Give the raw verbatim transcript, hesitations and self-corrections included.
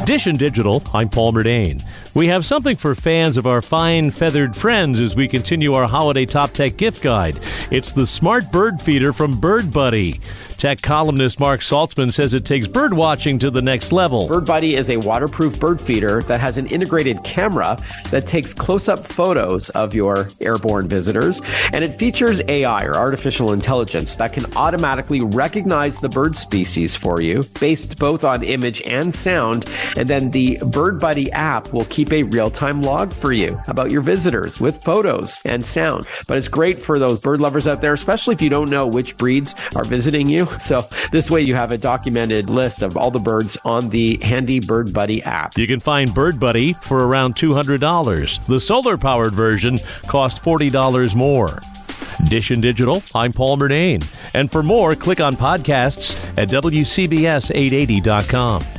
Dish and Digital, I'm Paul Murdane. We have something for fans of our fine feathered friends as we continue our holiday top tech gift guide. It's the Smart Bird Feeder from Bird Buddy. Tech columnist Mark Saltzman says it takes bird watching to the next level. Bird Buddy is a waterproof bird feeder that has an integrated camera that takes close-up photos of your airborne visitors, and it features A I, or artificial intelligence, that can automatically recognize the bird species for you, based both on image and sound, and then the Bird Buddy app will keep a real-time log for you about your visitors with photos and sound. But it's great for those bird lovers out there, especially if you don't know which breeds are visiting you. So this way you have a documented list of all the birds on the handy Bird Buddy app. You can find Bird Buddy for around two hundred dollars. The solar-powered version costs forty dollars more. Dish and Digital, I'm Paul Murdane. And for more, click on podcasts at W C B S eight eighty dot com.